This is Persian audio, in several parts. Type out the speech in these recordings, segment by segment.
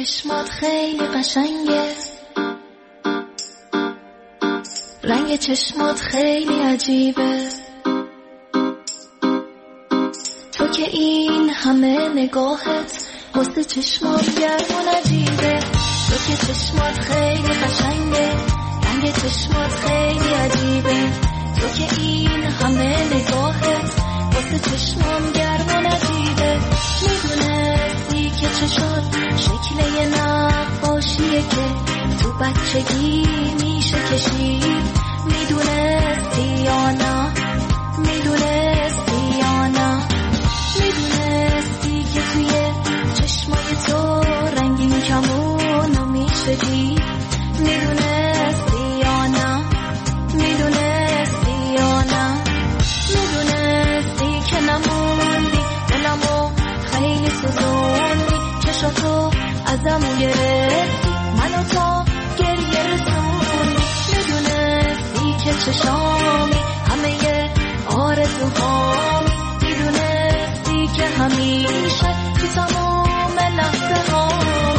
چشمات خیلی قشنگه، رنگ چشمات خیلی عجیبه، تو که این همه نگاهت واسه چشمات گرم و نجیبه. تو که چشمات خیلی قشنگه، رنگ چشمات خیلی عجیبه، تو که این همه نگاهت واسه چشمام گرم و نجیبه. میدونستی که چشات شکل یه نقاشیه که تو بچگی میشه کشید، میدونستی یا نه؟ میدونستی یا نه؟ میدونستی که توی چشمای تو رنگین کمونو میشه دید، میدونستی یا نه؟ میدونستی یا نه؟ میدونستی که نموندی دلمو خیلی سوزوندی، چشاتو ازمو گرفتی منو تا گریه رسوندی. میدونستی که چشامی همه آرزوهامی، میدونستی که همیشه تو تمام لحظه ها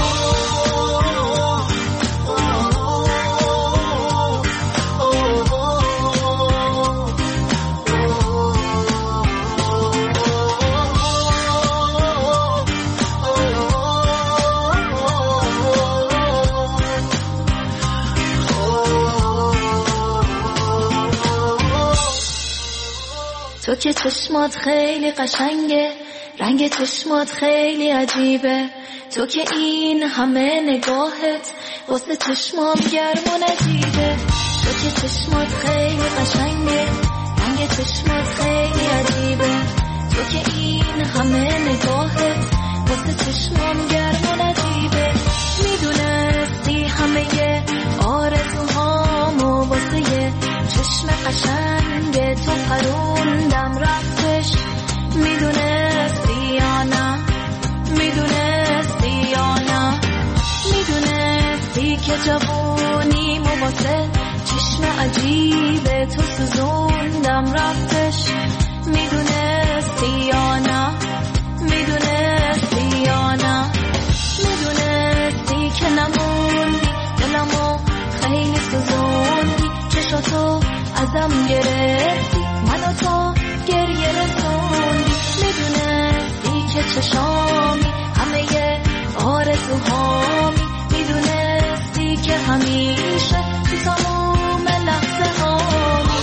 تو که چشمات خیلی قشنگه، رنگ چشمات خیلی عجیبه، تو که این همه نگاهت واسه چشمام گرم و نجیبه. تو که چشمات خیلی قشنگه، رنگ چشمات خیلی عجیبه، تو که این همه نگاهت واسه چشمام گرم و نجیبه. میدونستی همه آرزوهامو واسه یه چشم قشنگ تو قروندم رفتش، میدونستی یا نه؟ میدونستی یا نه؟ میدونستی که جوونیمو واسه چشم عجیب تو سوزوندم رفتش، میدونستی یا نه؟ میدونستی یا نه؟ میدونستی که نموندی دلمو خیلی سوزوندی، چشاتو ازم گرفتی منو تا گریه رسوندی. میدونستی که چشامی همه آرزوهامی، میدونستی که همیشه تو تمام لحظه هامی.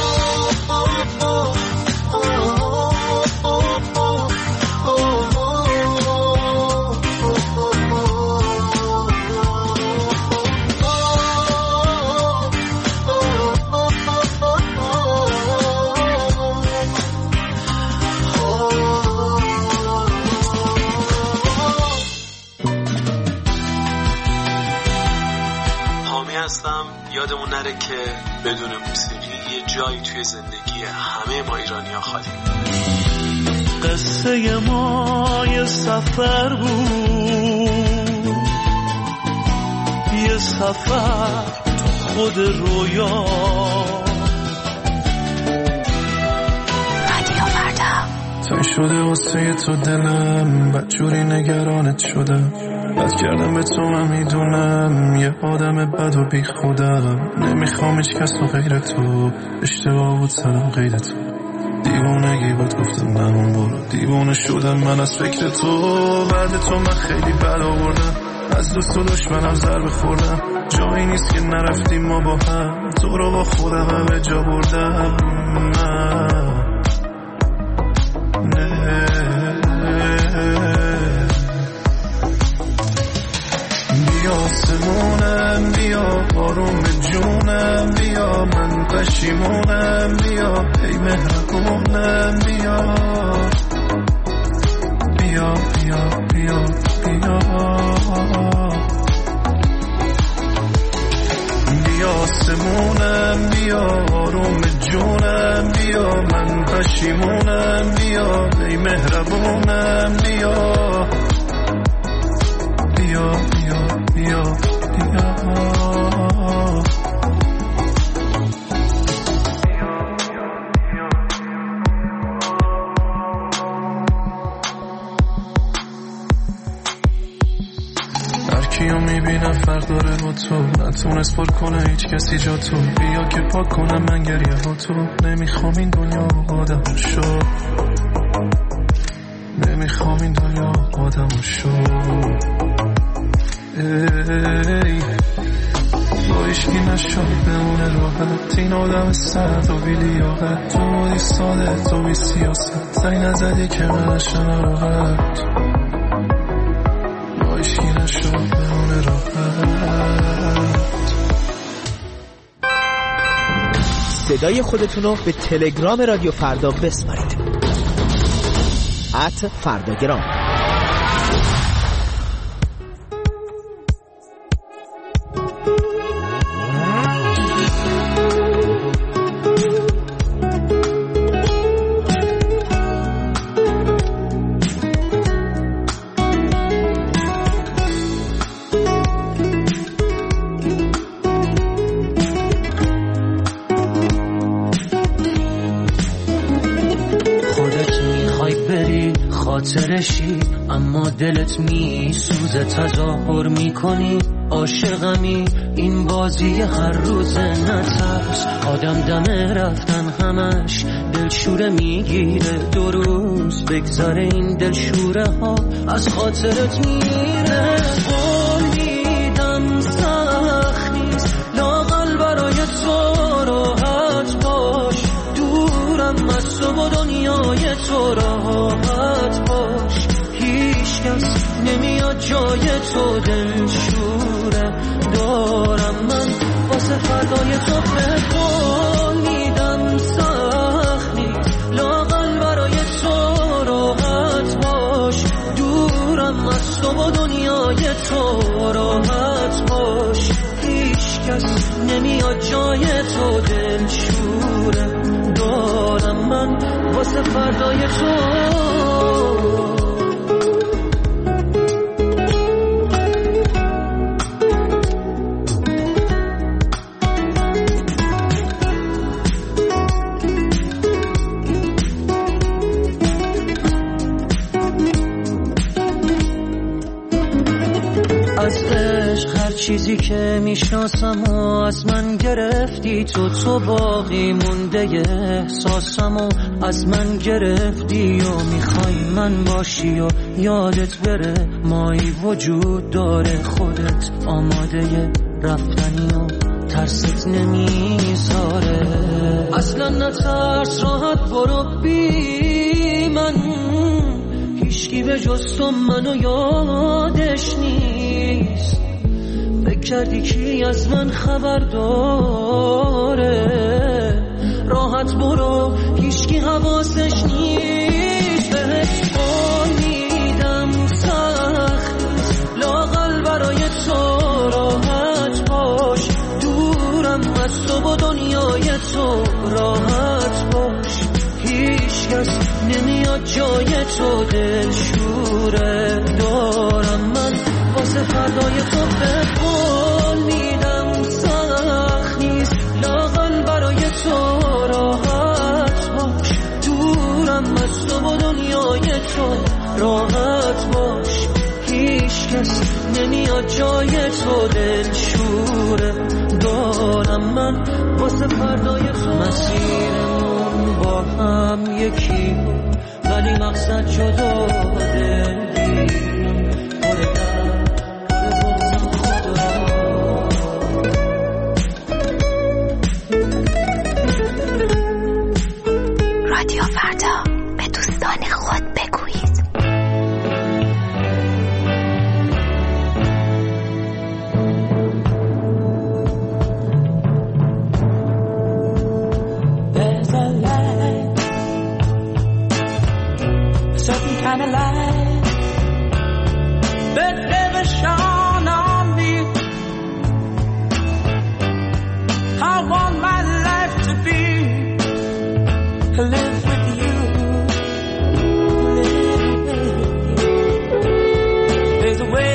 یادمون نره که بدون موسیقی یه جایی توی زندگی همه ما ایرانی‌ها خالی. قصه ما یه سفر بود، یه سفر تو خود رویا. رادیو فردا تای شده واسه تو دلم، بدجوری نگرانت شدم، بد کردم به تو من میدونم، یه آدم بد و بی خودم، نمیخوام هیچ کس و غیر تو، اشتباه بود سرم غیر تو، دیوونگی بود گفتم نمون برو، دیوونه شدم من از فکر تو، بعد تو من خیلی بد آوردم، از دوست و دشمنم ضربه خوردم، جایی نیست که نرفتیم ما با هم، تو رو با خودم همه جا بردم. بیا آسمونم، بیا آروم جونم، بیا من پشیمونم، بیا ای مهربونم، بیا بیا بیا بیا بیا بیا آسمونم، بیا آروم جونم، بیا من پشیمونم، بیا ای مهربونم، بیا بیا بیا بیا بیا. هر کیو میبینم فرق داره با تو، نتونست پر کنه هیچ کسی جا تو. بیا که پاک کنم من گریه ها تو. نمیخوام این دنیا آدم شو، نمیخوام این دنیا آدم شو. ای با ایشکی نشد بمونه راحت، این آدم سرد و بی لیاقت. تو بودی ساده تو بی سیاست، زنگ نزدی که من نشم راحت. با ایشکی نشد بمونه راحت. صدای خودتون رو به تلگرام رادیو فردا بسپارید. @فرداگرام. خاطرشی اما دلت می سوزه، تظاهر می کنی عاشقمی، این بازی هر روز نترس. آدم دمه رفتن همش دلشوره میگیره، 2 روز بگذاره این دلشوره ها از خاطرت میره. قول میدم سخت نیست لااقل برای تو راحت باش، دورم از تو و دنیای تو راحت باش. هیچ کس نمیاد جای تو دلشوره دارم من واسه فردای تو. به قول میدم سخت نیست لااقل برای تو راحت باش، دورم از تو و دنیای تو راحت باش. هیچ کس نمیاد جای تو دلشوره دارم من واسه فردای تو. از عشق هر چیزی که میشناسم و از من گرفتی تو باقی مونده احساسم و از من گرفتی و میخوای من باشی و یادت بره مایی وجود داره، خودت آماده رفتنی و ترست نمیذاره. اصلا نترس راحت برو بی من، هیچکی به جز تو منو یادش نیست. فکر کردی کی از من خبر داره، راحت برو هیچکی حواسش نیست. بهت قول میدم سخت لااقل برای تو راحت باش، دورم از تو و دنیای تو راحت باش. هیچ کس نمیاد جای تو دلشوره دارم من واسه فردای تو. به قول میدم سخت نیست لااقل برای تو راحت باش، دورم از تو و دنیای تو راحت باش. هیچ کس نمیاد جای تو دلشوره دارم من واسه فردای تو. مسیرمون با هم یکی ولی مقصد جدا، دلگیرم رادیو فردا، به دوستان خود بگویید. There's a light, a certain kind of light that never shone on me. I want my life to be live with you, live with you. There's a way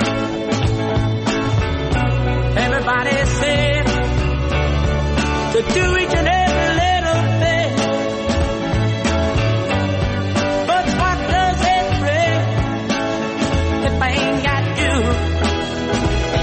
everybody says to do each and every little thing, but what does it bring if I ain't got you?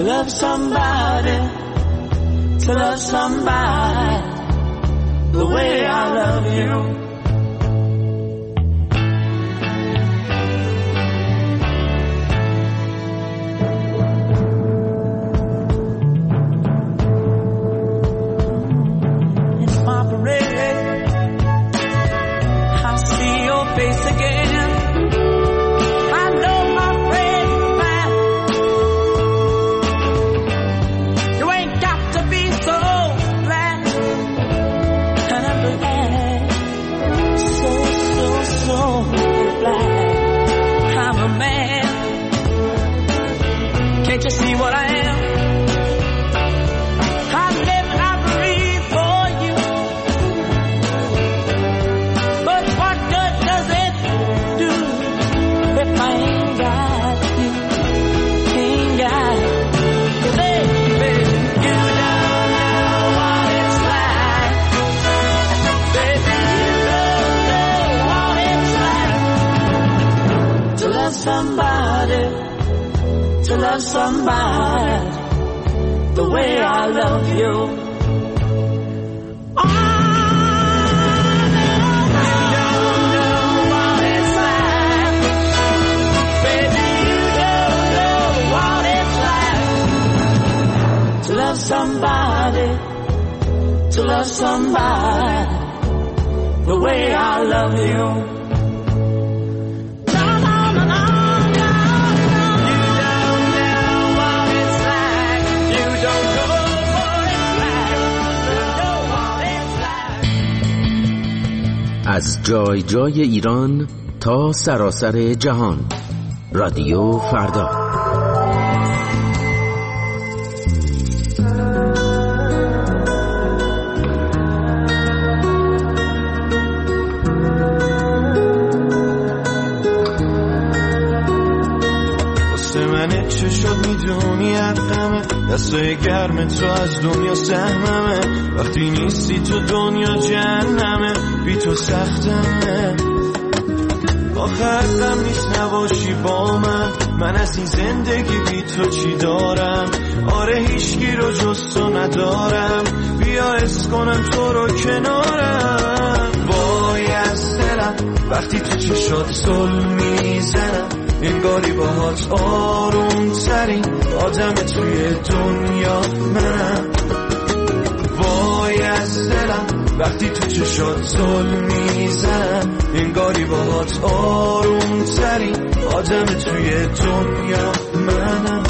love somebody, to love somebody the way I love you. It's my parade, I'll see your face again. I know my friends are back. You ain't got to be so glad. And I'm glad, so glad I'm a man. Can't you see what I am? I live and I breathe for you. But what good does it do if I ain't got you? Ain't got you, baby. You don't know what it's like. Baby, you don't know what it's like to love somebody, to love somebody the way I love you. Oh, you don't know what it's like. Baby, you don't know what it's like to love somebody, to love somebody the way I love you. از جای جای ایران تا سراسر جهان، رادیو فردا. واسه من چه شد میدونی حقمه، دستای گرم تو از دنیا سهممه، وقتی نیستی تو دنیا جهنمه، بی تو سختمه، آخر غم نیست نباشی با من از این زندگی بی تو چی دارم، آره هیچکی رو جز تو ندارم، بیا حس کنم تو رو کنارم، وای از دلم وقتی تو چشات ظلم میزنم، انگاری باهات آروم ترین آدم توی دنیا منم، وای از دلم وقتی تو چشات ظلم میزنم، انگاری باهات آروم ترین آدم توی دنیا منم.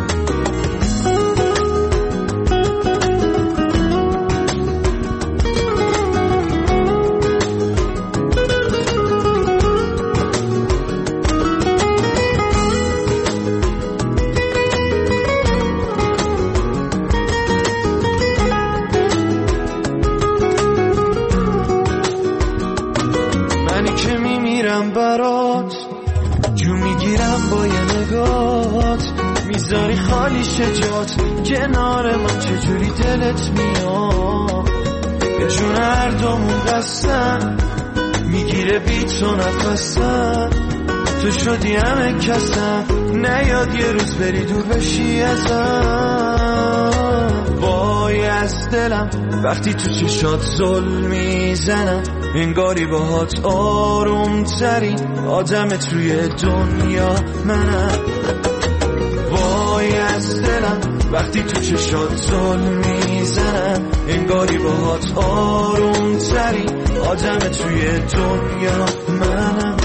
برات جو میگیرم با یه نگات، میذاری خالی شجات کنار من، چجوری دلت میاد به جون هر دومون قسم، میگیره بی تو نفسم، تو شدی همه کسم، نیاد یه روز بری دور بشی ازم، وای از دلم وقتی تو چشات ظلم میزنم، انگاری باهات آروم ترین آدم توی دنیا منم، وای از دلم وقتی تو چشات ظلم میزنم، انگاری باهات آروم ترین آدم توی دنیا منم.